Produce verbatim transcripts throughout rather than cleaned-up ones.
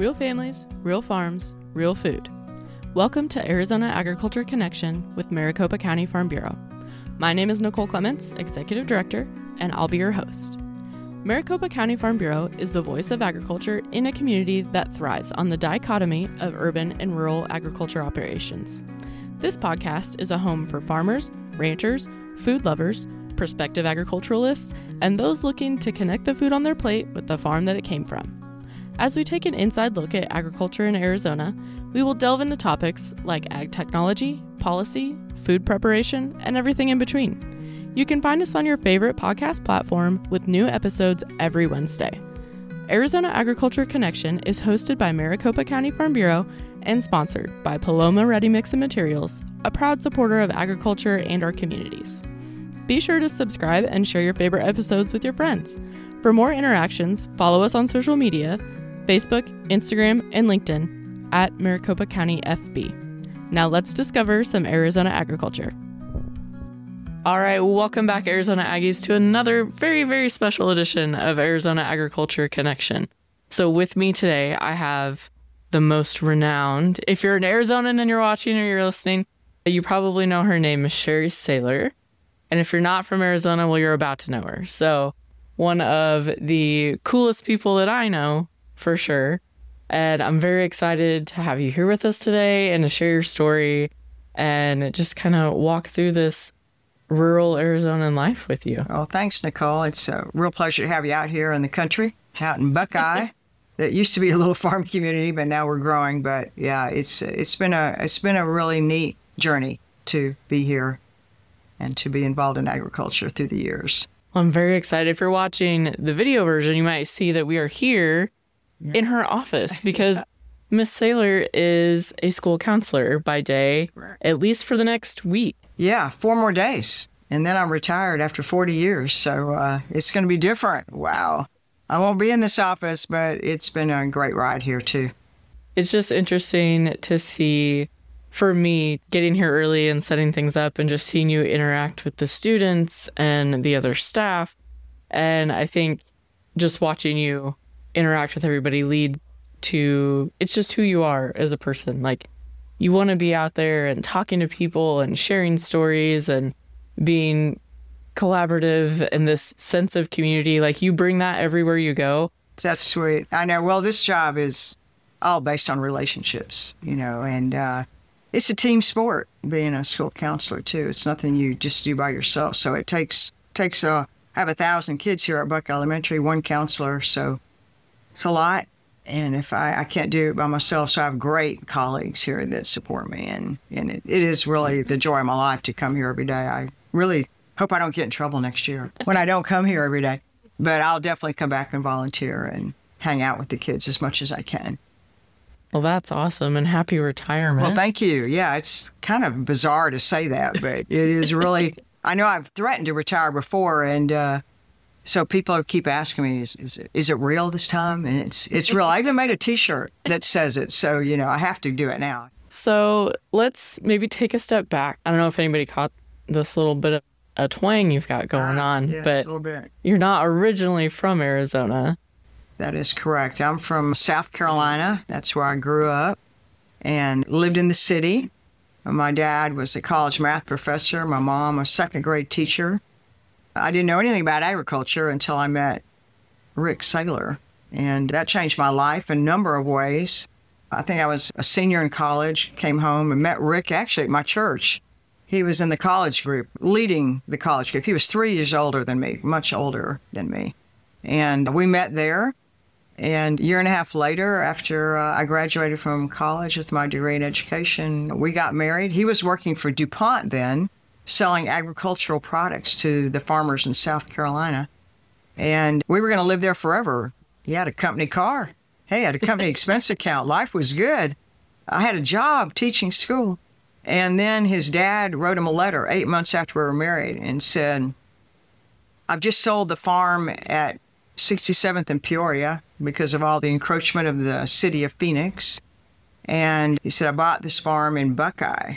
Real families, real farms, real food. Welcome to Arizona Agriculture Connection with Maricopa County Farm Bureau. My name is Nicole Clements, Executive Director, and I'll be your host. Maricopa County Farm Bureau is the voice of agriculture in a community that thrives on the dichotomy of urban and rural agriculture operations. This podcast is a home for farmers, ranchers, food lovers, prospective agriculturalists, and those looking to connect the food on their plate with the farm that it came from. As we take an inside look at agriculture in Arizona, we will delve into topics like ag technology, policy, food preparation, and everything in between. You can find us on your favorite podcast platform with new episodes every Wednesday. Arizona Agriculture Connection is hosted by Maricopa County Farm Bureau and sponsored by Paloma Ready Mix and Materials, a proud supporter of agriculture and our communities. Be sure to subscribe and share your favorite episodes with your friends. For more interactions, follow us on social media, Facebook, Instagram, and LinkedIn at Maricopa County F B. Now let's discover some Arizona agriculture. All right, welcome back, Arizona Aggies, to another very, very special edition of Arizona Agriculture Connection. So with me today, I have the most renowned, if you're an Arizonan and you're watching or you're listening, you probably know her name is Sherry Saylor. And if you're not from Arizona, well, you're about to know her. So one of the coolest people that I know, for sure. And I'm very excited to have you here with us today and to share your story and just kind of walk through this rural Arizonan life with you. Well, thanks, Nicole. It's a real pleasure to have you out here in the country, out in Buckeye. That used to be a little farm community, but now we're growing. But yeah, it's it's been a it's been a really neat journey to be here and to be involved in agriculture through the years. Well, I'm very excited. If you're watching the video version, you might see that we are here in her office because Miss Saylor is a school counselor by day, at least for the next week. Yeah, four more days. And then I'm retired after forty years. So uh, it's going to be different. Wow. I won't be in this office, but it's been a great ride here, too. It's just interesting to see, for me, getting here early and setting things up and just seeing you interact with the students and the other staff. And I think just watching you interact with everybody lead to, it's just who you are as a person. Like, you want to be out there and talking to people and sharing stories and being collaborative and this sense of community. Like, you bring that everywhere you go. That's sweet. I know. Well, this job is all based on relationships, you know, and uh, it's a team sport being a school counselor, too. It's nothing you just do by yourself. So it takes, takes uh, I have a thousand kids here at Buck Elementary, one counselor, so it's a lot, and if I, I can't do it by myself, so I have great colleagues here that support me, and, and it, it is really the joy of my life to come here every day. I really hope I don't get in trouble next year when I don't come here every day, but I'll definitely come back and volunteer and hang out with the kids as much as I can. Well, that's awesome, and happy retirement. Well, thank you. Yeah, it's kind of bizarre to say that, but it is really, I know I've threatened to retire before, and uh, so people keep asking me, is, is, it, is it real this time? And it's it's real. I even made a T-shirt that says it. So, you know, I have to do it now. So let's maybe take a step back. I don't know if anybody caught this little bit of a twang you've got going uh, on, yes, but a little bit. You're not originally from Arizona. That is correct. I'm from South Carolina. That's where I grew up and lived in the city. My dad was a college math professor. My mom a second grade teacher. I didn't know anything about agriculture until I met Rick Saylor, and that changed my life in a number of ways. I think I was a senior in college, came home and met Rick actually at my church. He was in the college group, leading the college group. He was three years older than me, much older than me. And we met there, and a year and a half later, after uh, I graduated from college with my degree in education, we got married. He was working for DuPont then, selling agricultural products to the farmers in South Carolina. And we were going to live there forever. He had a company car. Hey, I had a company expense account. Life was good. I had a job teaching school. And then his dad wrote him a letter eight months after we were married and said, I've just sold the farm at sixty-seventh and Peoria because of all the encroachment of the city of Phoenix. And he said, I bought this farm in Buckeye.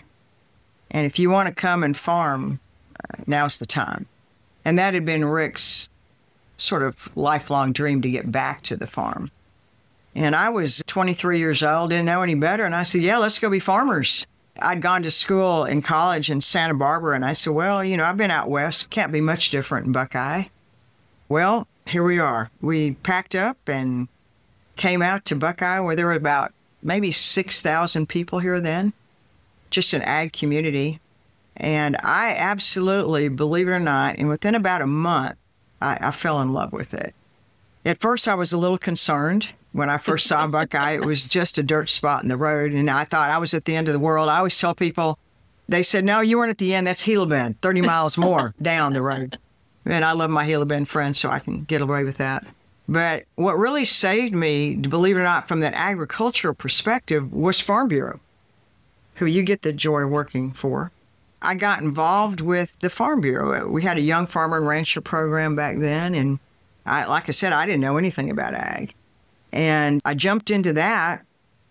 And if you want to come and farm, uh, now's the time. And that had been Rick's sort of lifelong dream to get back to the farm. And I was twenty-three years old, didn't know any better. And I said, yeah, let's go be farmers. I'd gone to school in college in Santa Barbara. And I said, well, you know, I've been out west. Can't be much different in Buckeye. Well, here we are. We packed up and came out to Buckeye, where there were about maybe six thousand people here then, just an ag community. And I absolutely, believe it or not, and within about a month, I, I fell in love with it. At first, I was a little concerned. When I first saw Buckeye, it was just a dirt spot in the road, and I thought I was at the end of the world. I always tell people, they said, no, you weren't at the end. That's Gila Bend, thirty miles more down the road. And I love my Gila Bend friends, so I can get away with that. But what really saved me, believe it or not, from that agricultural perspective was Farm Bureau, who you get the joy working for. I got involved with the Farm Bureau. We had a young farmer and rancher program back then, and I, like I said, I didn't know anything about ag. And I jumped into that,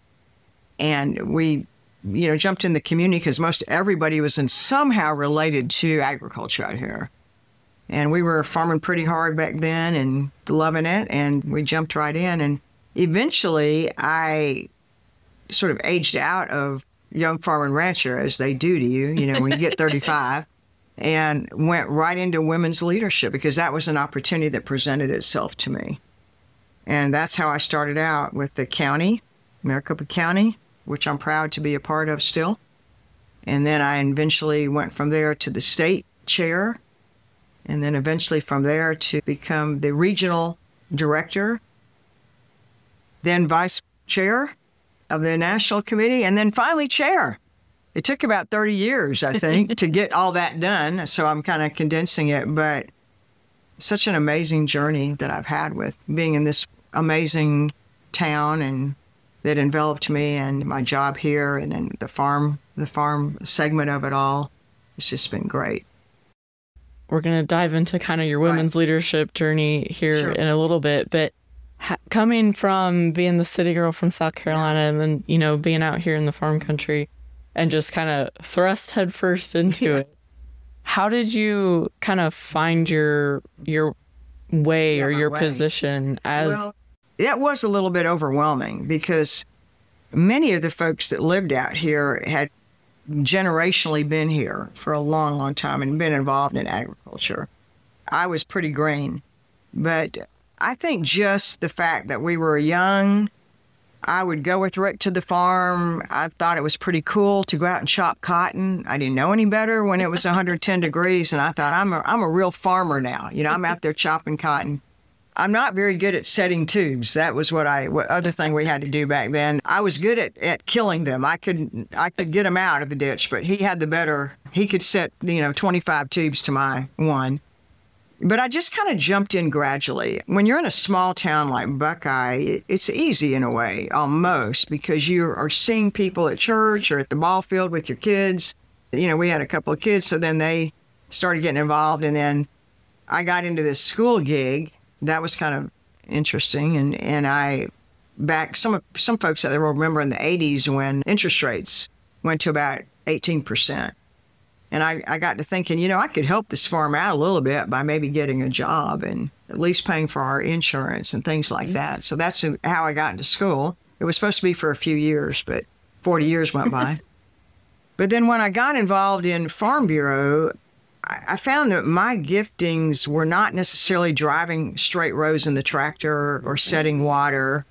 and we, you know, jumped in the community because most everybody was in somehow related to agriculture out here. And we were farming pretty hard back then and loving it, and we jumped right in. And eventually, I sort of aged out of young farmer and rancher, as they do to you, you know, when you get thirty-five, and went right into women's leadership because that was an opportunity that presented itself to me. And that's how I started out with the county, Maricopa County, which I'm proud to be a part of still. And then I eventually went from there to the state chair, and then eventually from there to become the regional director, then vice chair of the national committee, and then finally chair. It took about thirty years, I think, to get all that done. So I'm kind of condensing it, but such an amazing journey that I've had with being in this amazing town, and that enveloped me, and my job here, and then the farm, the farm segment of it all. It's just been great. We're going to dive into kind of your women's right. leadership journey here sure. in a little bit, but ha- coming from being the city girl from South Carolina, and then, you know, being out here in the farm country and just kind of thrust headfirst into yeah. it. How did you kind of find your your way yeah, or your way. position as... Well, that was a little bit overwhelming because many of the folks that lived out here had generationally been here for a long, long time and been involved in agriculture. I was pretty green, but I think just the fact that we were young, I would go with Rick to the farm. I thought it was pretty cool to go out and chop cotton. I didn't know any better when it was one hundred ten degrees, and I thought, I'm a, I'm a real farmer now. You know, I'm out there chopping cotton. I'm not very good at setting tubes. That was what I, what other thing we had to do back then. I was good at, at killing them. I could, I could get them out of the ditch, but he had the better, he could set, you know, twenty-five tubes to my one. But I just kind of jumped in gradually. When you're in a small town like Buckeye, it's easy in a way, almost, because you are seeing people at church or at the ball field with your kids. You know, we had a couple of kids, so then they started getting involved, and then I got into this school gig. That was kind of interesting, and, and I, back, some some folks that will remember in the eighties when interest rates went to about eighteen percent. And I, I got to thinking, you know, I could help this farm out a little bit by maybe getting a job and at least paying for our insurance and things like that. So that's how I got into school. It was supposed to be for a few years, but forty years went by. But then when I got involved in Farm Bureau, I found that my giftings were not necessarily driving straight rows in the tractor or setting water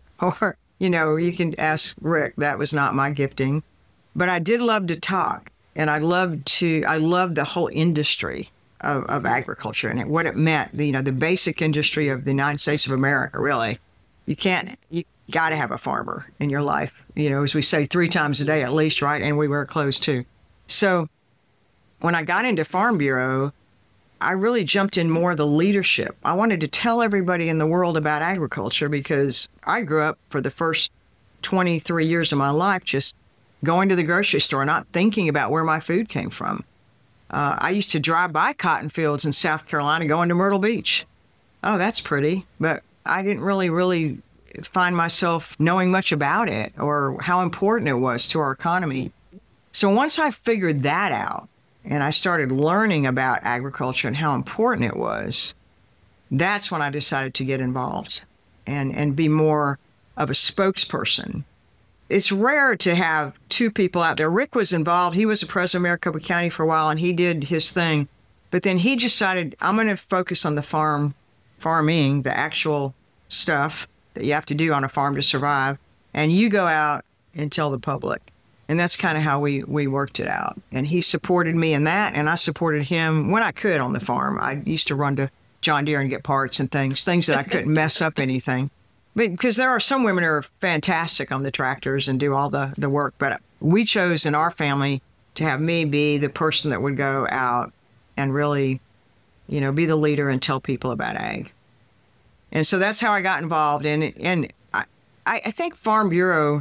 or, you know, you can ask Rick, that was not my gifting. But I did love to talk, and I loved to, I loved the whole industry of, of agriculture and what it meant, you know, the basic industry of the United States of America, really. You can't, you got to have a farmer in your life, you know, as we say, three times a day at least, right? And we wear clothes too. So when I got into Farm Bureau, I really jumped in more of the leadership. I wanted to tell everybody in the world about agriculture because I grew up for the first twenty-three years of my life just going to the grocery store, not thinking about where my food came from. Uh, I used to drive by cotton fields in South Carolina going to Myrtle Beach. Oh, that's pretty. But I didn't really, really find myself knowing much about it or how important it was to our economy. So once I figured that out, and I started learning about agriculture and how important it was, that's when I decided to get involved and, and be more of a spokesperson. It's rare to have two people out there. Rick was involved. He was the president of Maricopa County for a while, and he did his thing. But then he decided, I'm going to focus on the farm, farming, the actual stuff that you have to do on a farm to survive. And you go out and tell the public. And that's kind of how we, we worked it out. And he supported me in that, and I supported him when I could on the farm. I used to run to John Deere and get parts and things, things that I couldn't mess up anything. But because there are some women who are fantastic on the tractors and do all the, the work. But we chose in our family to have me be the person that would go out and really, you know, be the leader and tell people about ag. And so that's how I got involved. And, and I, I think Farm Bureau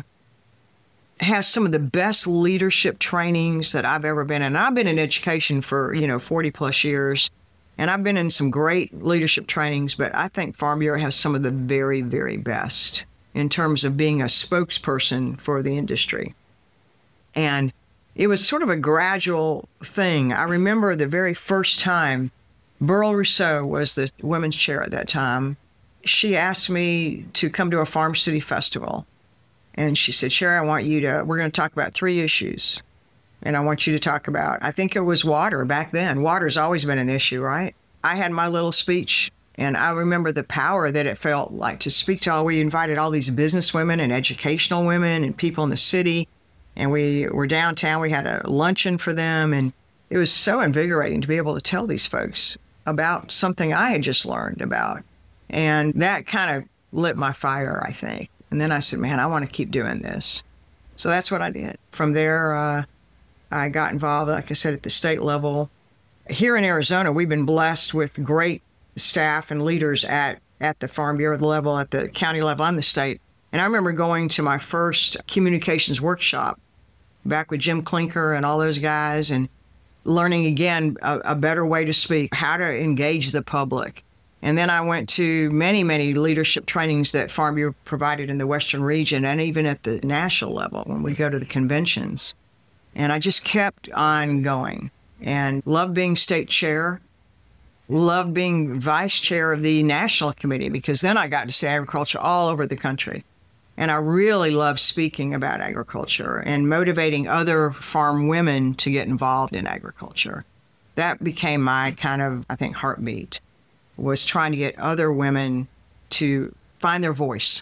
has some of the best leadership trainings that I've ever been in. And I've been in education for, you know, forty plus years. And I've been in some great leadership trainings, but I think Farm Bureau has some of the very, very best in terms of being a spokesperson for the industry. And it was sort of a gradual thing. I remember the very first time Burl Rousseau was the women's chair at that time. She asked me to come to a Farm City Festival. And she said, Sherry, I want you to, we're going to talk about three issues. And I want you to talk about, I think it was water back then. Water's always been an issue, right? I had my little speech, and I remember the power that it felt like to speak to all, we invited all these business women and educational women and people in the city. And we were downtown, we had a luncheon for them. And it was so invigorating to be able to tell these folks about something I had just learned about. And that kind of lit my fire, I think. And then I said, man, I want to keep doing this. So that's what I did. From there, uh, I got involved, like I said, at the state level. Here in Arizona, we've been blessed with great staff and leaders at, at the Farm Bureau level, at the county level, and the state. And I remember going to my first communications workshop back with Jim Clinker and all those guys, and learning again a, a better way to speak, how to engage the public. And then I went to many, many leadership trainings that Farm Bureau provided in the Western region and even at the national level when we go to the conventions. And I just kept on going and loved being state chair, loved being vice chair of the national committee, because then I got to see agriculture all over the country. And I really loved speaking about agriculture and motivating other farm women to get involved in agriculture. That became my kind of, I think, heartbeat, was trying to get other women to find their voice.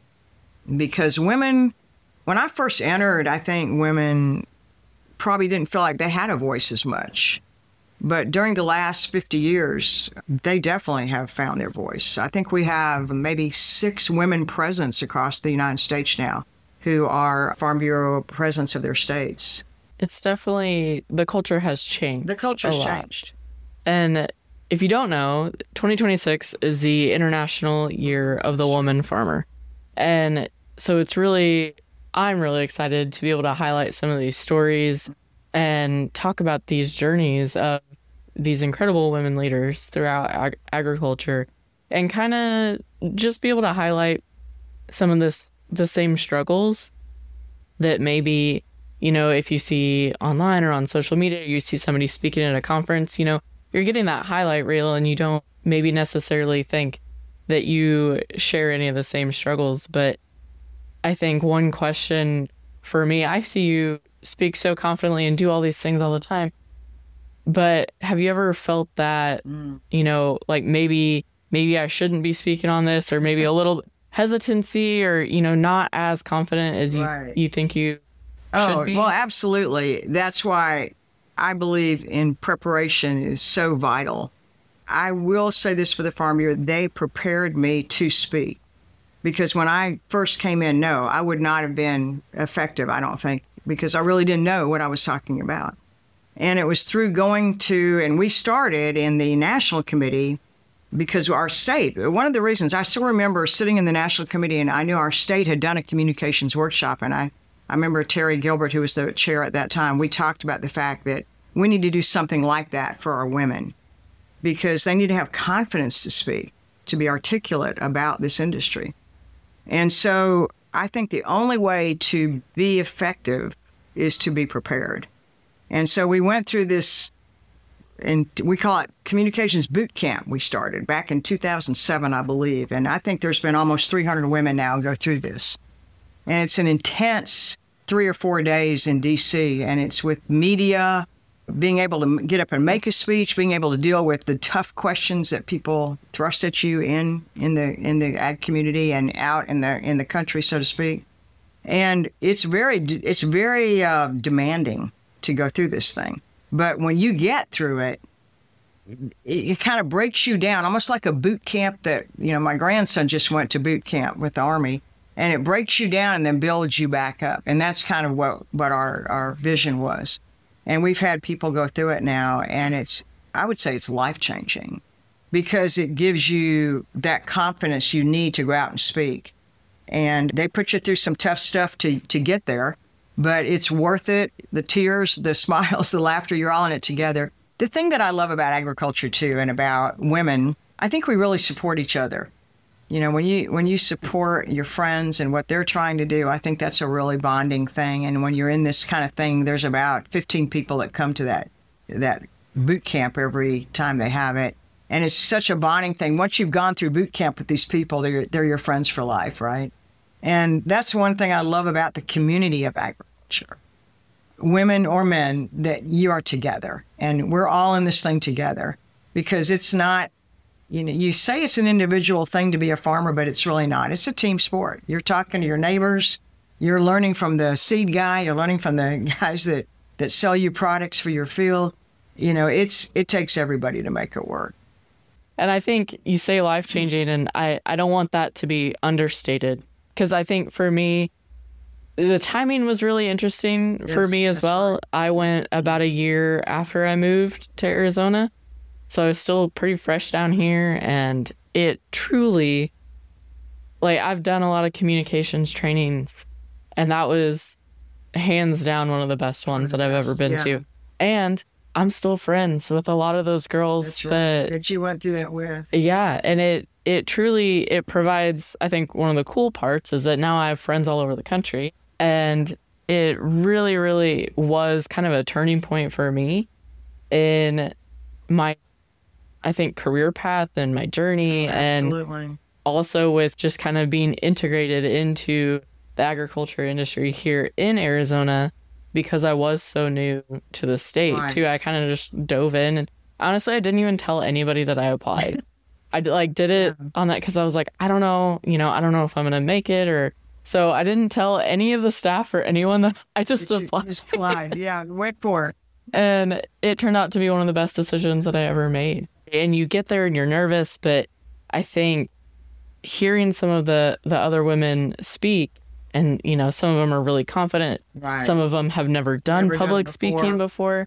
Because women, when I first entered, I think women probably didn't feel like they had a voice as much. But during the last fifty years, they definitely have found their voice. I think we have maybe six women presidents across the United States now who are Farm Bureau presidents of their states. It's definitely, the culture has changed. The culture's changed. And if you don't know, twenty twenty-six is the International Year of the Woman Farmer. And so it's really, I'm really excited to be able to highlight some of these stories and talk about these journeys of these incredible women leaders throughout ag- agriculture, and kind of just be able to highlight some of this, the same struggles that maybe, you know, if you see online or on social media, you see somebody speaking at a conference, you know, you're getting that highlight reel and you don't maybe necessarily think that you share any of the same struggles. But I think one question for me, I see you speak so confidently and do all these things all the time. But have you ever felt that, mm. you know, like maybe maybe I shouldn't be speaking on this, or maybe a little hesitancy, or, you know, not as confident as you, right. you think you oh, should be? Well, absolutely. That's why I believe in preparation is so vital. I will say this for the Farm Bureau, they prepared me to speak. Because when I first came in, no, I would not have been effective, I don't think, because I really didn't know what I was talking about. And it was through going to, and we started in the national committee because our state, one of the reasons, I still remember sitting in the national committee and I knew our state had done a communications workshop. And I, I remember Terry Gilbert, who was the chair at that time, we talked about the fact that we need to do something like that for our women because they need to have confidence to speak, to be articulate about this industry. And so I think the only way to be effective is to be prepared. And so we went through this and we call it Communications Boot Camp. We started back in two thousand seven, I believe. And I think there's been almost three hundred women now go through this. And it's an intense three or four days in D C, and it's with media, being able to get up and make a speech, being able to deal with the tough questions that people thrust at you in, in the in the ag community and out in the in the country, so to speak. And it's very it's very uh, demanding to go through this thing. But when you get through it, it, it kind of breaks you down, almost like a boot camp that, you know, my grandson just went to boot camp with the Army, and it breaks you down and then builds you back up. And that's kind of what, what our, our vision was. And we've had people go through it now, and it's, I would say it's life-changing because it gives you that confidence you need to go out and speak. And they put you through some tough stuff to, to get there, but it's worth it. The tears, the smiles, the laughter, you're all in it together. The thing that I love about agriculture, too, and about women, I think we really support each other. You know, when you when you support your friends and what they're trying to do, I think that's a really bonding thing. And when you're in this kind of thing, there's about fifteen people that come to that that boot camp every time they have it. And it's such a bonding thing. Once you've gone through boot camp with these people, they're, they're your friends for life, right? And that's one thing I love about the community of agriculture. Women or men, that you are together. And we're all in this thing together because it's not, you know, you say it's an individual thing to be a farmer, but it's really not. It's a team sport. You're talking to your neighbors. You're learning from the seed guy. You're learning from the guys that, that sell you products for your field. You know, it's it takes everybody to make it work. And I think you say life-changing, and I, I don't want that to be understated. Because I think for me, the timing was really interesting yes, for me as well. Right. I went about a year after I moved to Arizona. So I was still pretty fresh down here. And it truly, like, I've done a lot of communications trainings. And that was hands down one of the best ones that I've ever been yeah. to. And I'm still friends with a lot of those girls That's right. that, that you went through that with. Yeah. And it, it truly, it provides, I think one of the cool parts is that now I have friends all over the country. And it really, really was kind of a turning point for me in my, I think, career path and my journey. Absolutely. And also with just kind of being integrated into the agriculture industry here in Arizona, because I was so new to the state right. too. I kind of just dove in, and honestly, I didn't even tell anybody that I applied. I like did it yeah. on that because I was like, I don't know, you know, I don't know if I'm going to make it, or so I didn't tell any of the staff or anyone that I just Did applied. Just applied. Yeah, went for it. And it turned out to be one of the best decisions that I ever made. And you get there and you're nervous, but I think hearing some of the, the other women speak, and, you know, some of them are really confident. Right. Some of them have never done never public done before. speaking before.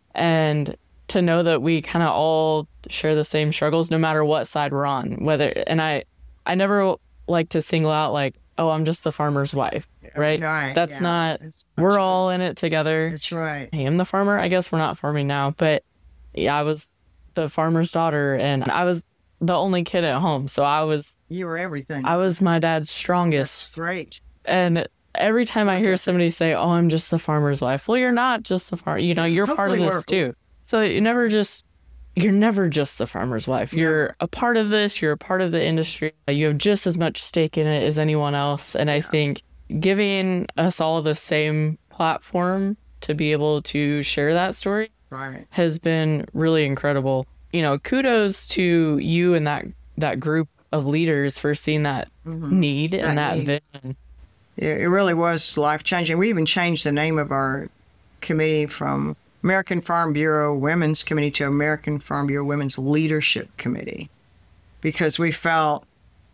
And to know that we kind of all share the same struggles, no matter what side we're on. Whether, and I, I never like to single out like, oh, I'm just the farmer's wife, right? Right. That's yeah. not, That's we're true. all in it together. That's right. I am the farmer. I guess we're not farming now, but yeah, I was the farmer's daughter, and I was the only kid at home. So I was, you were everything. I was my dad's strongest. That's great. And every time I hear somebody say, oh, I'm just the farmer's wife. Well, you're not just the farmer, you know, you're Hopefully part of this we're... too. So you never just, you're never just the farmer's wife. You're yeah. a part of this. You're a part of the industry. You have just as much stake in it as anyone else. And yeah. I think giving us all the same platform to be able to share that story right. has been really incredible. You know, kudos to you and that, that group of leaders for seeing that mm-hmm. need that and that need. vision. Yeah, it really was life-changing. We even changed the name of our committee from American Farm Bureau Women's Committee to American Farm Bureau Women's Leadership Committee, because we felt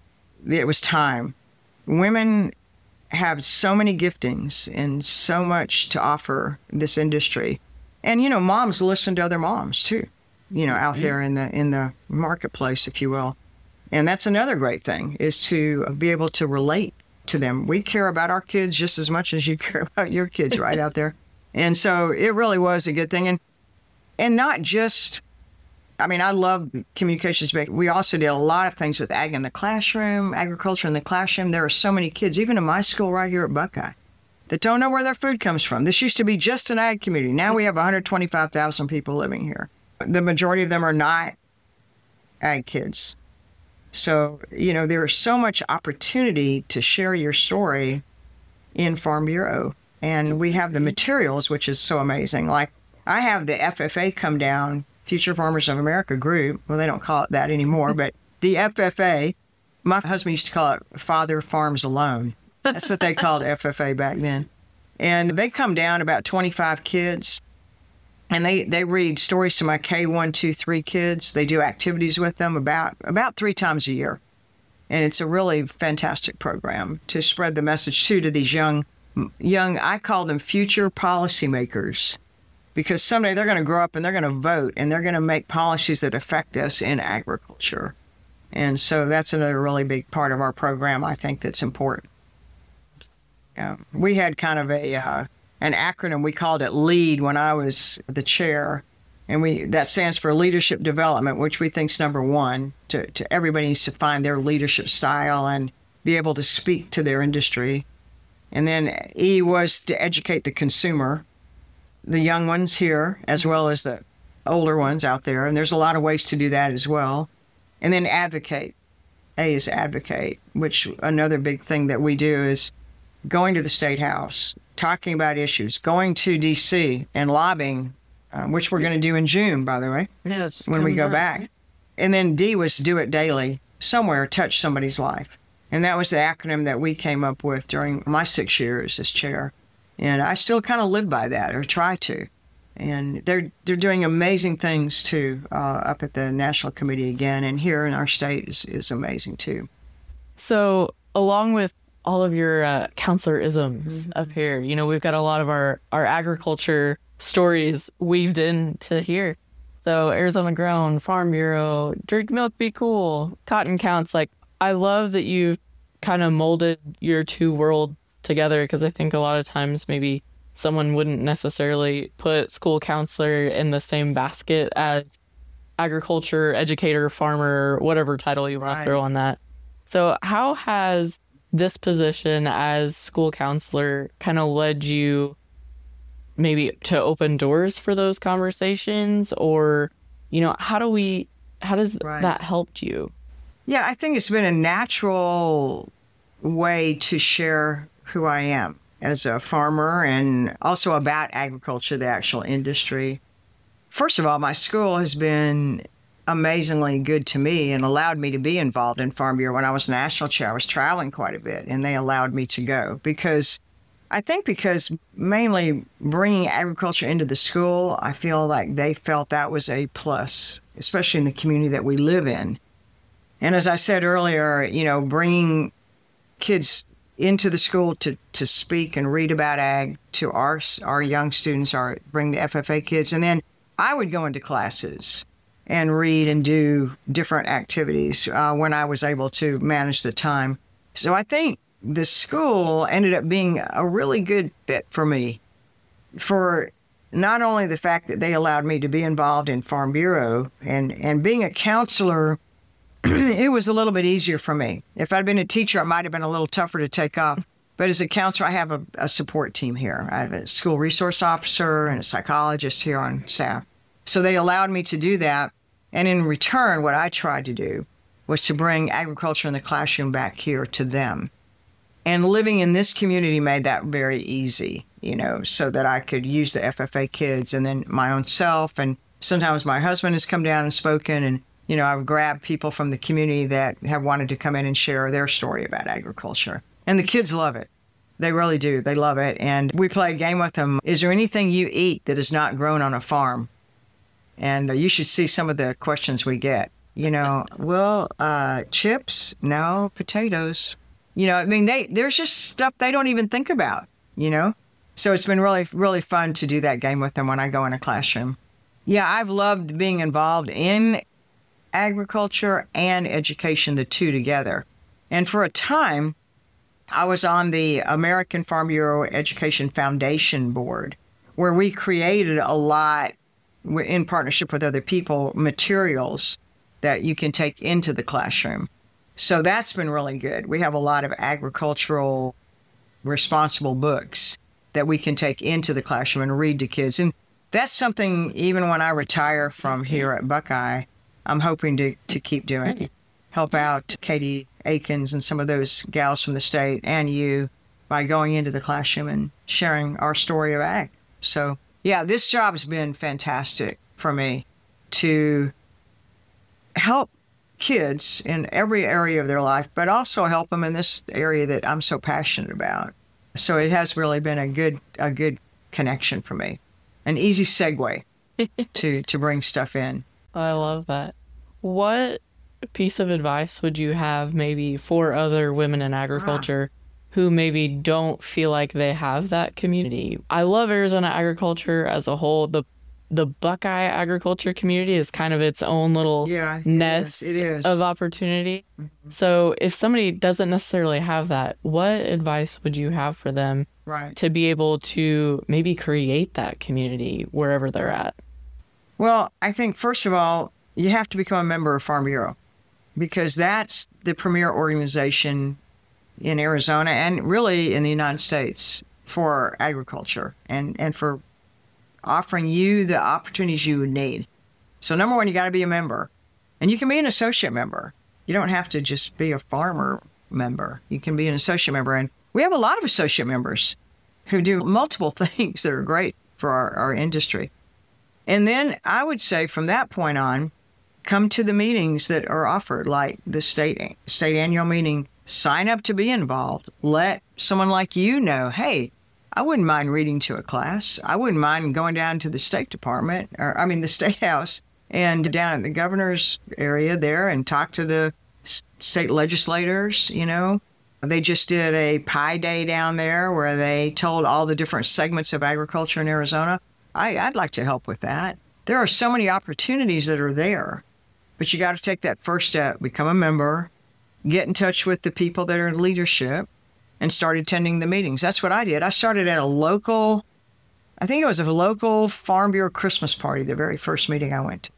it was time. Women have so many giftings and so much to offer this industry. And, you know, moms listen to other moms too, you know, out there in the in the marketplace, if you will. And that's another great thing, is to be able to relate to them. We care about our kids just as much as you care about your kids right out there. And so it really was a good thing. And and not just, I mean, I love communications. We also did a lot of things with ag in the classroom, agriculture in the classroom. There are so many kids, even in my school right here at Buckeye, that don't know where their food comes from. This used to be just an ag community. Now we have one hundred twenty-five thousand people living here. The majority of them are not ag kids. So, you know, there is so much opportunity to share your story in Farm Bureau. And we have the materials, which is so amazing. Like, I have the F F A come down, Future Farmers of America group. Well, they don't call it that anymore, but the F F A, my husband used to call it Father Farms Alone. That's what they called F F A back then. And they come down, about twenty-five kids, and they, they read stories to my K one, two, three kids. They do activities with them about, about three times a year. And it's a really fantastic program to spread the message, too, to these young, young, I call them future policymakers, because someday they're going to grow up and they're going to vote and they're going to make policies that affect us in agriculture. And so that's another really big part of our program, I think, that's important. Yeah. We had kind of a uh, an acronym. We called it LEAD when I was the chair. And we that stands for leadership development, which we think is number one. To, to everybody needs to find their leadership style and be able to speak to their industry. And then E was to educate the consumer, the young ones here, as well as the older ones out there. And there's a lot of ways to do that as well. And then advocate. A is advocate, which another big thing that we do is going to the State House, talking about issues, going to D C and lobbying, uh, which we're going to do in June, by the way, yes, when we go back. And then D was do it daily, somewhere, touch somebody's life. And that was the acronym that we came up with during my six years as chair. And I still kind of live by that, or try to. And they're they're doing amazing things, too, uh, up at the National Committee again. And here in our state is, is amazing, too. So along with all of your uh, counselor-isms mm-hmm. up here, you know, we've got a lot of our, our agriculture stories weaved into here. So Arizona Grown, Farm Bureau, Drink Milk, Be Cool, Cotton Counts. Like, I love that you kind of molded your two worlds together, because I think a lot of times maybe someone wouldn't necessarily put school counselor in the same basket as agriculture, educator, farmer, whatever title you want right. to throw on that. So how has this position as school counselor kind of led you maybe to open doors for those conversations? Or, you know, how do we, how does right. that helped you? Yeah, I think it's been a natural way to share who I am as a farmer and also about agriculture, the actual industry. First of all, my school has been amazingly good to me and allowed me to be involved in Farm Bureau. When I was national chair, I was traveling quite a bit, and they allowed me to go because I think because mainly bringing agriculture into the school, I feel like they felt that was a plus, especially in the community that we live in. And as I said earlier, you know, bringing kids into the school to, to speak and read about ag to our our young students, our bring the F F A kids, and then I would go into classes and read and do different activities uh, when I was able to manage the time. So I think the school ended up being a really good fit for me, for not only the fact that they allowed me to be involved in Farm Bureau, and, and being a counselor, it was a little bit easier for me. If I'd been a teacher, it might have been a little tougher to take off. But as a counselor, I have a, a support team here. I have a school resource officer and a psychologist here on staff. So they allowed me to do that. And in return, what I tried to do was to bring agriculture in the classroom back here to them. And living in this community made that very easy, you know, so that I could use the F F A kids and then my own self. And sometimes my husband has come down and spoken, and, you know, I've grabbed people from the community that have wanted to come in and share their story about agriculture. And the kids love it. They really do. They love it. And we play a game with them. Is there anything you eat that is not grown on a farm? And uh, you should see some of the questions we get. You know, well, uh, chips? No. Potatoes? You know, I mean, they there's just stuff they don't even think about, you know? So it's been really, really fun to do that game with them when I go in a classroom. Yeah, I've loved being involved in agriculture and education, the two together. And for a time, I was on the American Farm Bureau Education Foundation Board, where we created a lot, in partnership with other people, materials that you can take into the classroom. So that's been really good. We have a lot of agricultural responsible books that we can take into the classroom and read to kids. And that's something, even when I retire from here at Buckeye, I'm hoping to, to keep doing. Help out Katie Aikens and some of those gals from the state and you by going into the classroom and sharing our story of ag. So, yeah, this job's been fantastic for me to help kids in every area of their life, but also help them in this area that I'm so passionate about. So it has really been a good a good connection for me, an easy segue to to bring stuff in. I love that. What piece of advice would you have maybe for other women in agriculture who maybe don't feel like they have that community? I love Arizona agriculture as a whole. The the Buckeye agriculture community is kind of its own little yeah, it nest is. It is. of opportunity. Mm-hmm. So if somebody doesn't necessarily have that, what advice would you have for them right. to be able to maybe create that community wherever they're at? Well, I think, first of all, you have to become a member of Farm Bureau because that's the premier organization in Arizona and really in the United States for agriculture and, and for offering you the opportunities you need. So number one, you got to be a member. And you can be an associate member. You don't have to just be a farmer member. You can be an associate member. And we have a lot of associate members who do multiple things that are great for our, our industry. And then I would say from that point on, come to the meetings that are offered, like the state state annual meeting. Sign up to be involved. Let someone like you know, hey, I wouldn't mind reading to a class. I wouldn't mind going down to the State Department, or I mean the State House, and down at the governor's area there and talk to the state legislators, you know. They just did a Pie Day down there where they told all the different segments of agriculture in Arizona. I, I'd like to help with that. There are so many opportunities that are there, but you got to take that first step, become a member, get in touch with the people that are in leadership, and start attending the meetings. That's what I did. I started at a local, I think it was a local Farm Bureau Christmas party, the very first meeting I went to.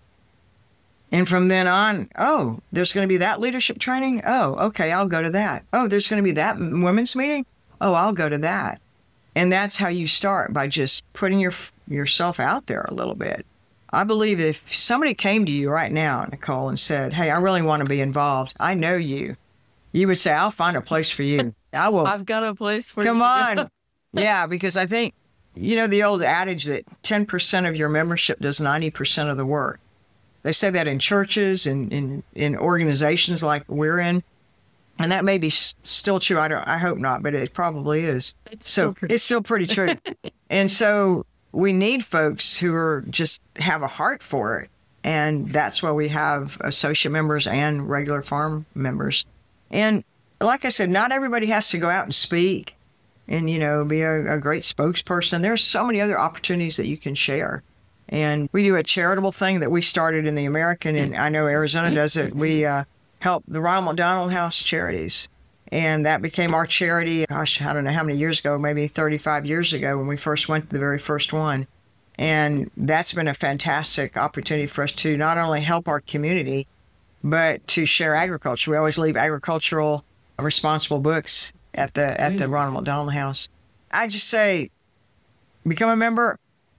And from then on, oh, there's going to be that leadership training? Oh, okay, I'll go to that. Oh, there's going to be that women's meeting? Oh, I'll go to that. And that's how you start, by just putting your yourself out there a little bit. I believe that if somebody came to you right now, Nicole, and said, hey, I really want to be involved, I know you, you would say, I'll find a place for you. I will. I've got a place for Come you. Come on. Yeah, because I think, you know, the old adage that ten percent of your membership does ninety percent of the work. They say that in churches and in, in organizations like we're in. And that may be s- still true. I don't. I hope not, but it probably is. It's so still pretty- it's still pretty true. And so we need folks who are just have a heart for it. And that's why we have associate members and regular farm members. And like I said, not everybody has to go out and speak and, you know, be a, a great spokesperson. There's so many other opportunities that you can share. And we do a charitable thing that we started in the American, and I know Arizona does it. We uh, help the Ronald McDonald House Charities. And that became our charity, gosh, I don't know how many years ago, maybe thirty-five years ago when we first went to the very first one. And that's been a fantastic opportunity for us to not only help our community, but to share agriculture. We always leave agricultural responsible books at the at the Ronald McDonald House. I just say, become a member,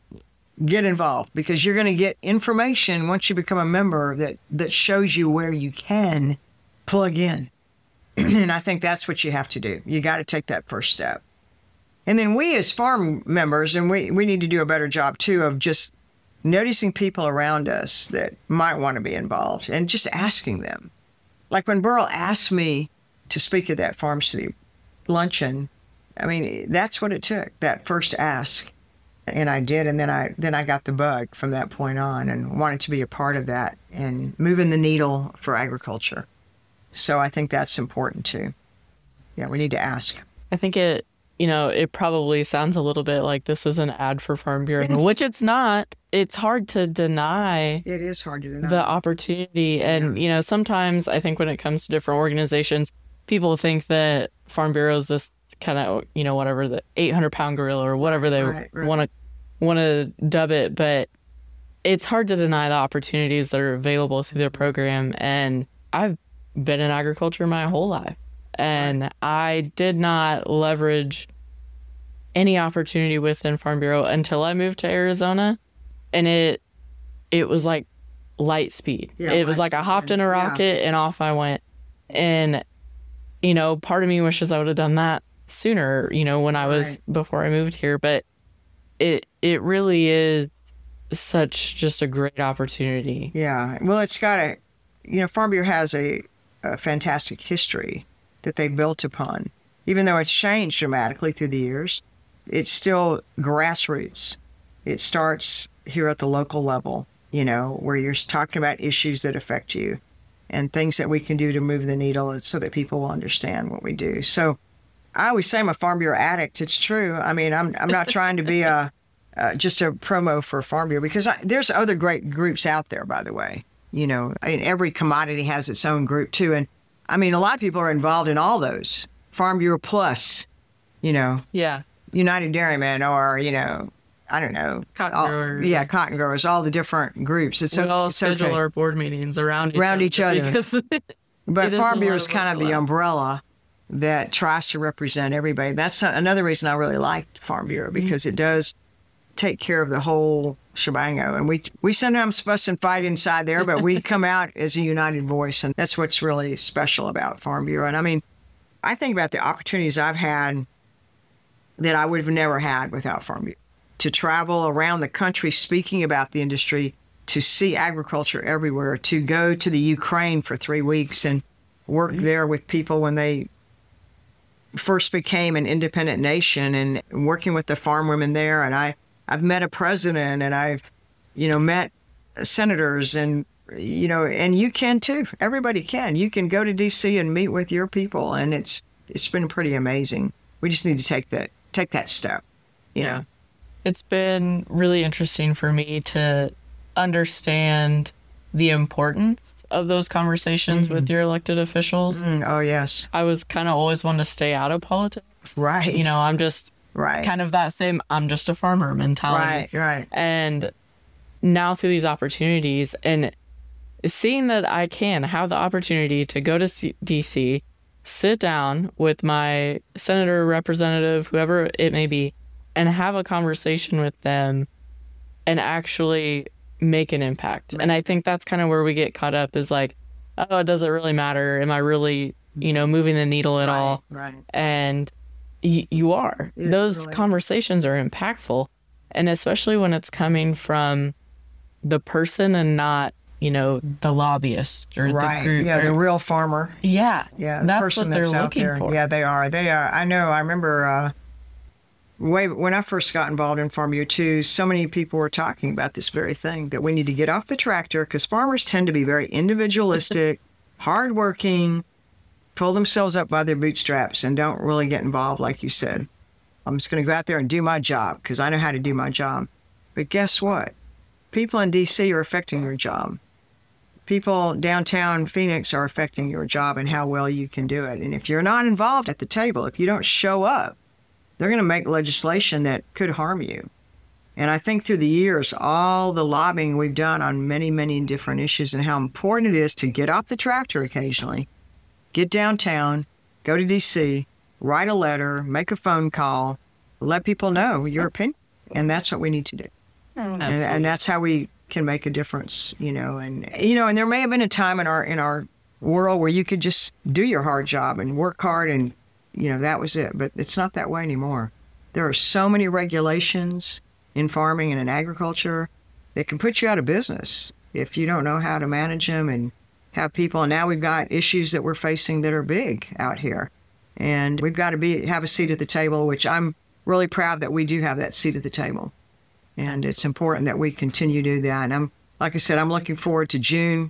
get involved, because you're going to get information once you become a member that, that shows you where you can plug in. And I think that's what you have to do. You got to take that first step. And then we as farm members, and we, we need to do a better job too of just noticing people around us that might want to be involved and just asking them. Like when Burl asked me to speak at that Farm City luncheon, I mean, that's what it took, that first ask. And I did, and then I then I got the bug from that point on and wanted to be a part of that and moving the needle for agriculture. So I think that's important too. Yeah, we need to ask. I think it, you know, it probably sounds a little bit like this is an ad for Farm Bureau, which it's not. It's hard to deny It is hard to deny. the opportunity. And, you know, sometimes I think when it comes to different organizations, people think that Farm Bureau is this kind of, you know, whatever, the eight hundred pound gorilla or whatever they Right, right. want to want to dub it. But it's hard to deny the opportunities that are available through their program. And I've been in agriculture my whole life. And I did not leverage any opportunity within Farm Bureau until I moved to Arizona. and it it was like light speed. Yeah, it was light like I speed, hopped in a yeah. rocket and off I went. And, you know, part of me wishes I would have done that sooner, you know, when I was, Right. before I moved here. But it it really is such just a great opportunity. Yeah. Well, it's got a, you know, Farm Bureau has a, a fantastic history that they built upon. Even though it's changed dramatically through the years, it's still grassroots. It starts here at the local level, you know, where you're talking about issues that affect you and things that we can do to move the needle so that people will understand what we do. So I always say I'm a Farm Bureau addict. It's true. I mean, I'm I'm not trying to be a uh, just a promo for Farm Bureau because I, there's other great groups out there, by the way. You know, I mean, every commodity has its own group too. And I mean, a lot of people are involved in all those. Farm Bureau Plus, you know, Yeah. United Dairymen or, you know, I don't know. Cotton all- growers. Yeah, cotton growers, all the different groups. It's, We o- all it's schedule okay. our board meetings around each Around other. each other. Because But it is Farm a Bureau lot is of kind of the overlap. umbrella that tries to represent everybody. That's a- another reason I really liked Farm Bureau because it does take care of the whole shebango. And we we sometimes fuss and fight inside there, but we come out as a united voice, and that's what's really special about Farm Bureau. And I mean, I think about the opportunities I've had that I would have never had without Farm Bureau. To travel around the country speaking about the industry, to see agriculture everywhere, to go to the Ukraine for three weeks and work there with people when they first became an independent nation and working with the farm women there. And I, I've met a president and I've, you know, met senators and, you know, and you can too. Everybody can. You can go to D C and meet with your people. And it's, it's been pretty amazing. We just need to take that, take that step, you know. It's been really interesting for me to understand the importance of those conversations with your elected officials. Mm, oh, yes. I was kind of always one to stay out of politics. Right. You know, I'm just right. kind of that same, I'm just a farmer mentality. Right, right. And now through these opportunities and seeing that I can have the opportunity to go to C- D C, sit down with my senator, representative, whoever it may be, and have a conversation with them and actually make an impact. And I think that's kind of where we get caught up is like, oh, it doesn't really matter. Am I really, you know, moving the needle at all? Right. And y- you are. Yeah, Those really. conversations are impactful. And especially when it's coming from the person and not, you know, the lobbyist or Right. the group. Yeah, or- the real farmer. yeah. Yeah, the That's person what they're that's out looking there. for. Yeah, they are. They are. I know. I remember uh, way when I first got involved in Farm Bureau too. So many people were talking about this very thing that we need to get off the tractor because farmers tend to be very individualistic, hardworking, pull themselves up by their bootstraps, and don't really get involved, like you said. I'm just going to go out there and do my job because I know how to do my job. But guess what? People in D C are affecting your job. People downtown Phoenix are affecting your job and how well you can do it. And if you're not involved at the table, if you don't show up, they're going to make legislation that could harm you. And I think through the years, all the lobbying we've done on many, many different issues and how important it is to get off the tractor occasionally, get downtown, go to D C, write a letter, make a phone call, let people know your opinion. And that's what we need to do. And, and that's how we can make a difference, you know. And you know, and there may have been a time in our in our world where you could just do your hard job and work hard, and you know that was it. But it's not that way anymore. There are so many regulations in farming and in agriculture that can put you out of business if you don't know how to manage them and have people. And now we've got issues that we're facing that are big out here, and we've got to be have a seat at the table. Which I'm really proud that we do have that seat at the table. And it's important that we continue to do that. And I'm, like I said, I'm looking forward to June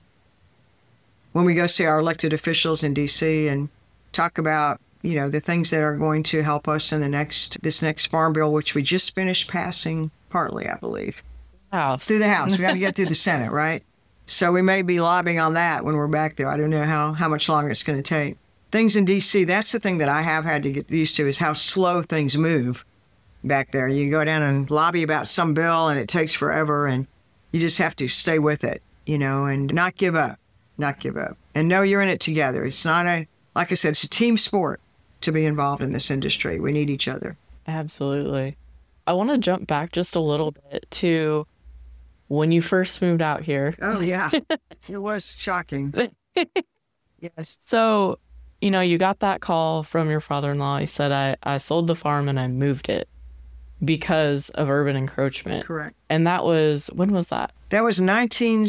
when we go see our elected officials in D C and talk about, you know, the things that are going to help us in the next, this next farm bill, which we just finished passing partly, I believe, House. through the House. We got to get through the Senate, right? So we may be lobbying on that when we're back there. I don't know how, how much longer it's going to take. Things in D C, that's the thing that I have had to get used to is how slow things move. Back there, you go down and lobby about some bill and it takes forever, and you just have to stay with it, you know, and not give up, not give up, and know you're in it together. It's not a, like I said, it's a team sport to be involved in this industry. We need each other. Absolutely. I want to jump back just a little bit to when you first moved out here. Oh, yeah. It was shocking. Yes. So, you know, you got that call from your father-in-law. He said, I, I sold the farm and I moved it because of urban encroachment. Correct. And that was, when was that? That was nineteen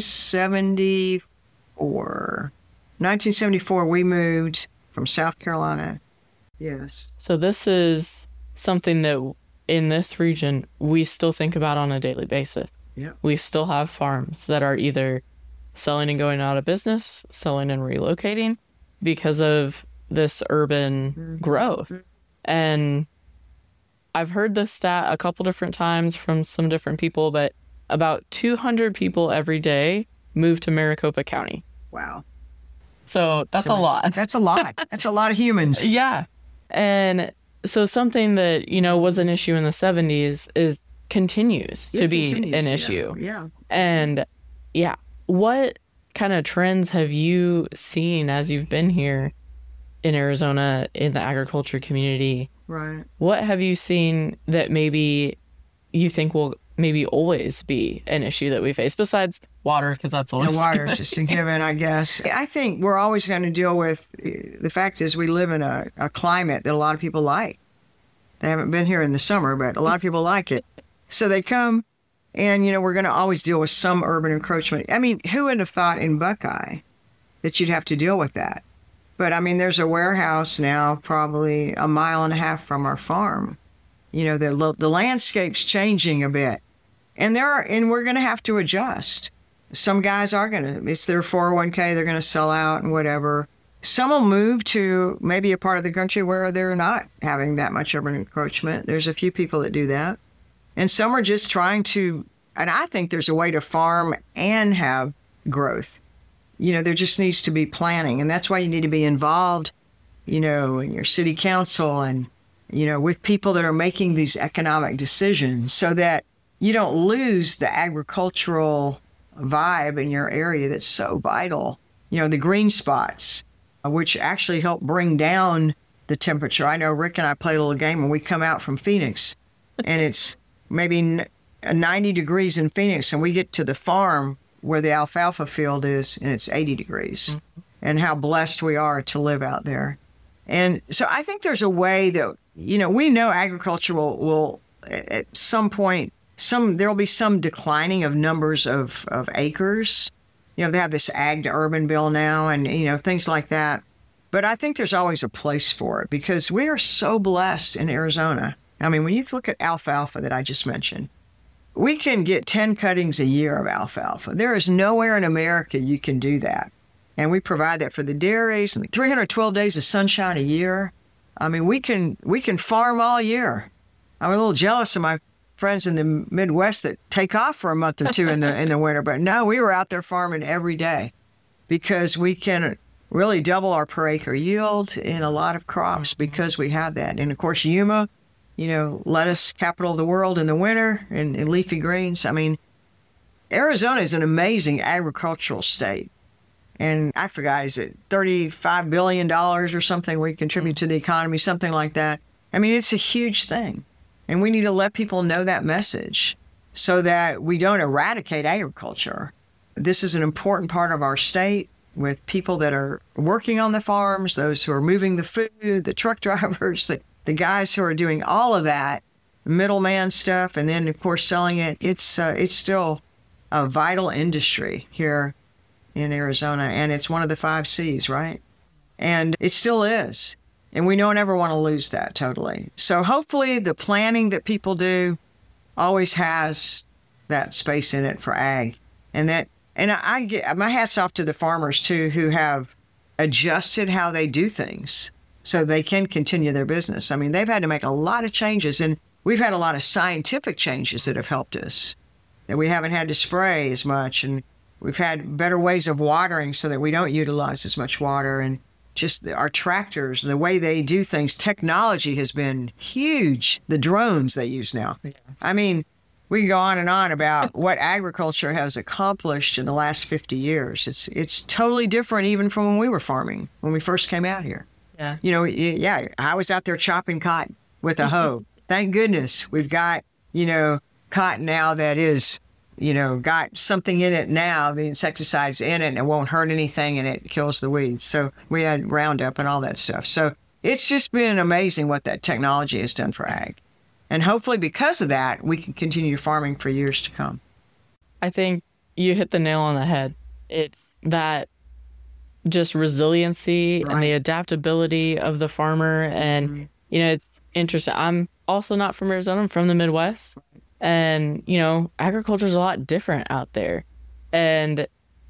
seventy-four. nineteen seventy-four, we moved from South Carolina. Yes. So this is something that in this region, we still think about on a daily basis. Yeah. We still have farms that are either selling and going out of business, selling and relocating because of this urban mm-hmm. growth. And I've heard this stat a couple different times from some different people, but about two hundred people every day move to Maricopa County. Wow. So that's a lot. That's a lot. That's a lot of humans. Yeah. And so something that, you know, was an issue in the seventies is continues It to be continues, an yeah. issue. Yeah. And yeah, what kind of trends have you seen as you've been here in Arizona in the agriculture community? Right. What have you seen that maybe you think will maybe always be an issue that we face besides water, because that's always And water is just a given, I guess. I think we're always going to deal with, the fact is we live in a, a climate that a lot of people like. They haven't been here in the summer, but a lot of people like it. So they come and, you know, we're going to always deal with some urban encroachment. I mean, who would have thought in Buckeye that you'd have to deal with that? But I mean, there's a warehouse now probably a mile and a half from our farm. You know, the the landscape's changing a bit. And there are, and we're going to have to adjust. Some guys are going to, it's their four oh one k, they're going to sell out and whatever. Some will move to maybe a part of the country where they're not having that much urban encroachment. There's a few people that do that. And some are just trying to, and I think there's a way to farm and have growth. You know, there just needs to be planning. And that's why you need to be involved, you know, in your city council and, you know, with people that are making these economic decisions so that you don't lose the agricultural vibe in your area that's so vital. You know, the green spots, which actually help bring down the temperature. I know Rick and I play a little game when we come out from Phoenix, and it's maybe ninety degrees in Phoenix, and we get to the farm where the alfalfa field is, and it's eighty degrees, mm-hmm. and how blessed we are to live out there. And so I think there's a way that, you know, we know agriculture will, will at some point, some there'll be some declining of numbers of, of acres. You know, they have this ag to urban bill now and, you know, things like that. But I think there's always a place for it because we are so blessed in Arizona. I mean, when you look at alfalfa that I just mentioned, we can get ten cuttings a year of alfalfa. There is nowhere in America you can do that. And we provide that for the dairies and three hundred twelve days of sunshine a year. I mean, we can we can farm all year. I'm a little jealous of my friends in the Midwest that take off for a month or two in the in the winter. But no, we were out there farming every day because we can really double our per acre yield in a lot of crops because we have that. And of course, Yuma, you know, lettuce capital of the world in the winter and, and leafy greens. I mean, Arizona is an amazing agricultural state. And I forgot, is it thirty-five billion dollars or something we contribute to the economy, something like that. I mean, it's a huge thing. And we need to let people know that message so that we don't eradicate agriculture. This is an important part of our state with people that are working on the farms, those who are moving the food, the truck drivers, the, the guys who are doing all of that, middleman stuff, and then, of course, selling it. It's, uh, it's still a vital industry here in Arizona, and it's one of the five C's, right? And it still is. And we don't ever want to lose that totally. So hopefully the planning that people do always has that space in it for ag. And that, and I, I get my hats off to the farmers too, who have adjusted how they do things so they can continue their business. I mean, they've had to make a lot of changes, and we've had a lot of scientific changes that have helped us. That we haven't had to spray as much, and we've had better ways of watering so that we don't utilize as much water. And just our tractors, the way they do things, technology has been huge. The drones they use now. Yeah. I mean, we can go on and on about what agriculture has accomplished in the last fifty years. It's it's totally different even from when we were farming, when we first came out here. Yeah. You know, yeah, I was out there chopping cotton with a hoe. Thank goodness we've got, you know, cotton now that is you know, got something in it now, the insecticide's in it and it won't hurt anything and it kills the weeds. So we had Roundup and all that stuff. So it's just been amazing what that technology has done for ag. And hopefully because of that, we can continue farming for years to come. I think you hit the nail on the head. It's that just resiliency Right. and the adaptability of the farmer. And, Mm-hmm. you know, it's interesting. I'm also not from Arizona. I'm from the Midwest. And, you know, agriculture is a lot different out there. And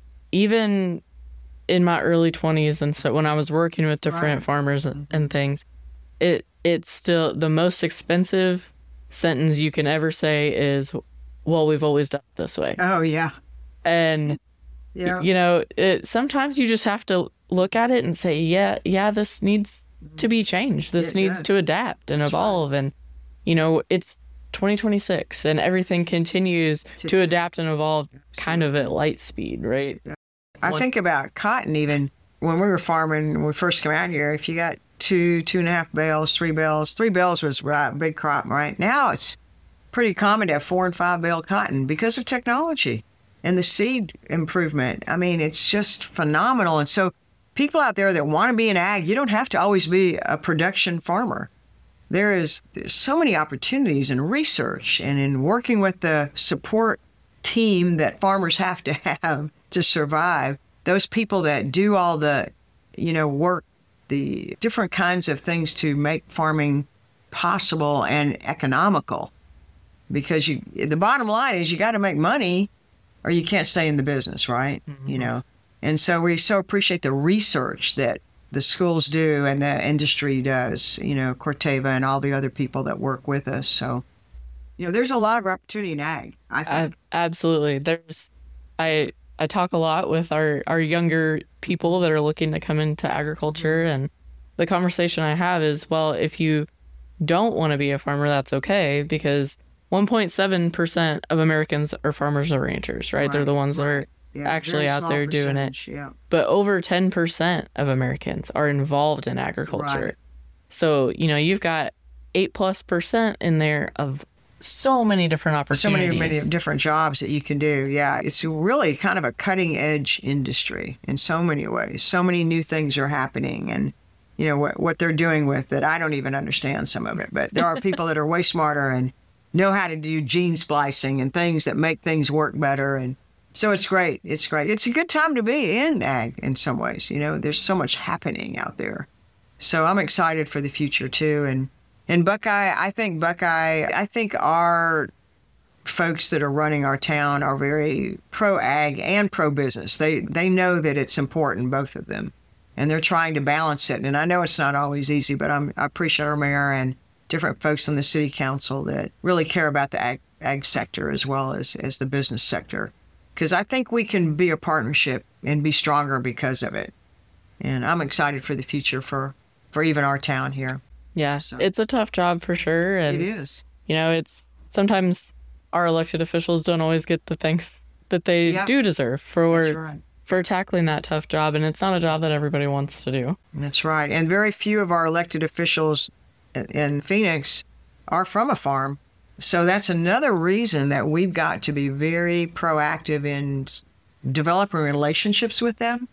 even in my early twenties, and so when I was working with different Right. farmers and, and things, it it's still the most expensive sentence you can ever say is, well, we've always done it this way. Oh, yeah. And, Yeah. you know, it sometimes you just have to look at it and say, yeah, yeah, this needs to be changed. This It needs does. to adapt and That's right. evolve. And, you know, it's twenty twenty-six and everything continues To- to adapt and evolve kind of at light speed, right? I One- think about cotton even when we were farming, when we first came out here, if you got two, two and a half bales, three bales, three bales was right, big crop, right? Now it's pretty common to have four and five bale cotton because of technology and the seed improvement. I mean, it's just phenomenal. And so people out there that want to be in ag, you don't have to always be a production farmer. There is there's so many opportunities in research and in working with the support team that farmers have to have to survive. Those people that do all the, you know, work, the different kinds of things to make farming possible and economical. Because you, the bottom line is you got to make money or you can't stay in the business, right? Mm-hmm. You know, and so we so appreciate the research that the schools do and the industry does, you know, Corteva and all the other people that work with us. So, you know, there's a lot of opportunity in ag, I think. Ab- absolutely. There's, I I talk a lot with our, our younger people that are looking to come into agriculture, and the conversation I have is, well, if you don't want to be a farmer, that's okay, because one point seven percent of Americans are farmers or ranchers, right? They're Right, the ones that are right. Yeah, actually very out small there doing it. percentage, Yeah. But over ten percent of Americans are involved in agriculture. Right. So, you know, you've got eight plus percent in there of so many different So many, opportunities. many different jobs that you can do. Yeah, it's really kind of a cutting edge industry in so many ways. So many new things are happening, and you know what what they're doing with it. I don't even understand some of it, but there are people that are way smarter and know how to do gene splicing and things that make things work better. And so it's great. It's great. It's a good time to be in ag in some ways. You know, there's so much happening out there. So I'm excited for the future too. And And Buckeye, I think Buckeye, I think our folks that are running our town are very pro-ag and pro-business. They they know that it's important, both of them, and they're trying to balance it. And I know it's not always easy, but I'm, I appreciate our mayor and different folks on the city council that really care about the ag, ag sector as well as, as the business sector, because I think we can be a partnership and be stronger because of it. And I'm excited for the future for, for even our town here. Yeah, So- it's a tough job for sure. And, It is. you know, it's sometimes our elected officials don't always get the thanks that they Yeah. do deserve for That's right. for tackling that tough job. And it's not a job that everybody wants to do. That's right. And very few of our elected officials in- in Phoenix are from a farm. So that's another reason that we've got to be very proactive in developing relationships with them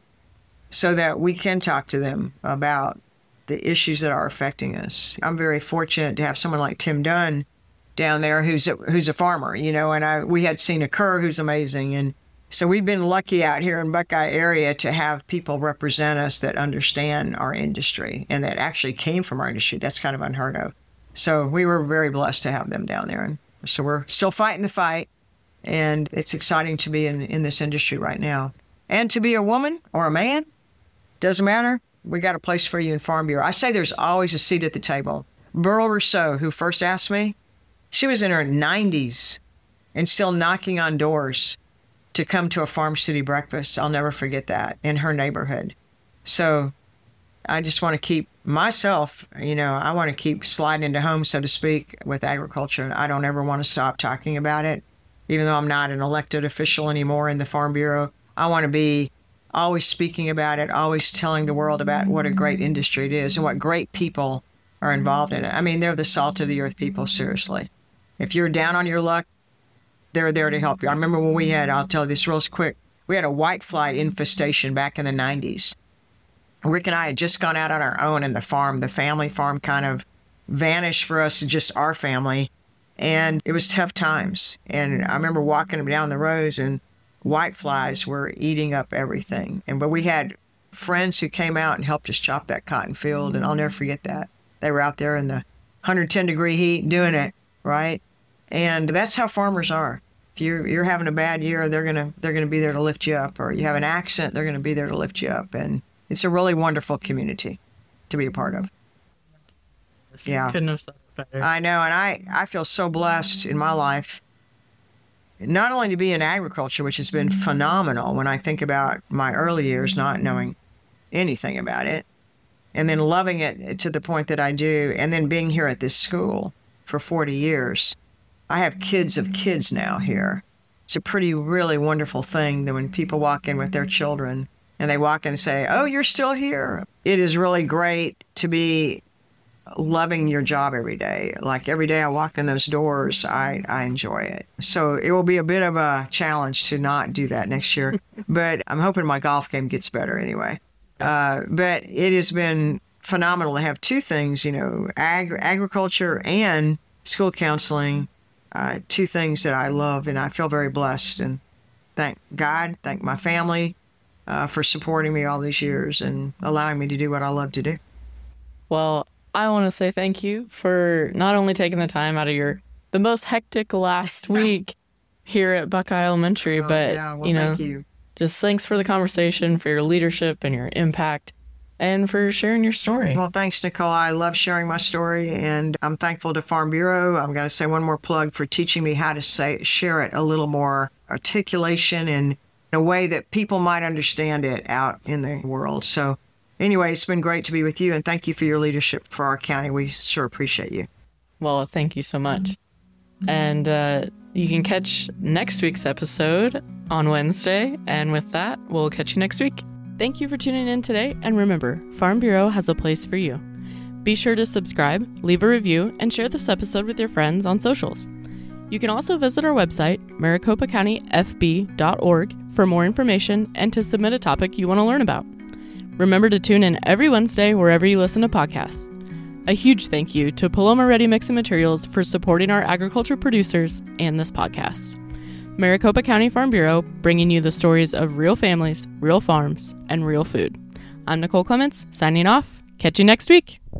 so that we can talk to them about the issues that are affecting us. I'm very fortunate to have someone like Tim Dunn down there who's a, who's a farmer, you know, and I we had Cena Kerr, who's amazing. And so we've been lucky out here in Buckeye area to have people represent us that understand our industry and that actually came from our industry. That's kind of unheard of. So we were very blessed to have them down there. And so we're still fighting the fight. And it's exciting to be in, in this industry right now. And to be a woman or a man, doesn't matter. We got a place for you in Farm Bureau. I say there's always a seat at the table. Burl Rousseau, who first asked me, she was in her nineties and still knocking on doors to come to a Farm City breakfast. I'll never forget that, in her neighborhood. So I just want to keep myself, you know, I want to keep sliding into home, so to speak, with agriculture. I don't ever want to stop talking about it, even though I'm not an elected official anymore in the Farm Bureau. I want to be always speaking about it, always telling the world about what a great industry it is and what great people are involved in it. I mean, they're the salt of the earth people, seriously. If you're down on your luck, they're there to help you. I remember when we had, I'll tell you this real quick, we had a whitefly infestation back in the nineties. Rick and I had just gone out on our own, and the farm, the family farm kind of vanished for us, just our family. And it was tough times. And I remember walking down the rows, and whiteflies were eating up everything. And but we had friends who came out and helped us chop that cotton field, and I'll never forget that. They were out there in the one hundred ten degree heat doing it, right? And that's how farmers are. If you're you're having a bad year, they're gonna they're gonna be there to lift you up. Or you have an accident, they're gonna be there to lift you up. And it's a really wonderful community to be a part of. Yeah, couldn't have said it better. I know, and I I feel so blessed in my life, not only to be in agriculture, which has been phenomenal when I think about my early years, not knowing anything about it, and then loving it to the point that I do, and then being here at this school for forty years. I have kids of kids now here. It's a pretty, really wonderful thing that when people walk in with their children and they walk in and say, oh, you're still here. It is really great to be loving your job every day. Like every day I walk in those doors, I, I enjoy it. So it will be a bit of a challenge to not do that next year. But I'm hoping my golf game gets better anyway. Uh, but it has been phenomenal to have two things, you know, ag- agriculture and school counseling. Uh, two things that I love, and I feel very blessed. And thank God, thank my family uh, for supporting me all these years and allowing me to do what I love to do. Well, I want to say thank you for not only taking the time out of your the most hectic last week here at Buckeye Elementary, Oh, but yeah, well, you know, thank you. just thanks for the conversation, for your leadership and your impact, and for sharing your story. Well, thanks, Nicole. I love sharing my story, and I'm thankful to Farm Bureau. I'm going to say one more plug for teaching me how to say share it a little more articulation in a way that people might understand it out in the world. So anyway, it's been great to be with you, and thank you for your leadership for our county. We sure appreciate you. Well, thank you so much. And uh, you can catch next week's episode on Wednesday. And with that, we'll catch you next week. Thank you for tuning in today, and remember, Farm Bureau has a place for you. Be sure to subscribe, leave a review, and share this episode with your friends on socials. You can also visit our website, maricopa county f b dot org, for more information and to submit a topic you want to learn about. Remember to tune in every Wednesday wherever you listen to podcasts. A huge thank you to Paloma Ready Mixing Materials for supporting our agriculture producers and this podcast. Maricopa County Farm Bureau, bringing you the stories of real families, real farms, and real food. I'm Nicole Clements, signing off. Catch you next week.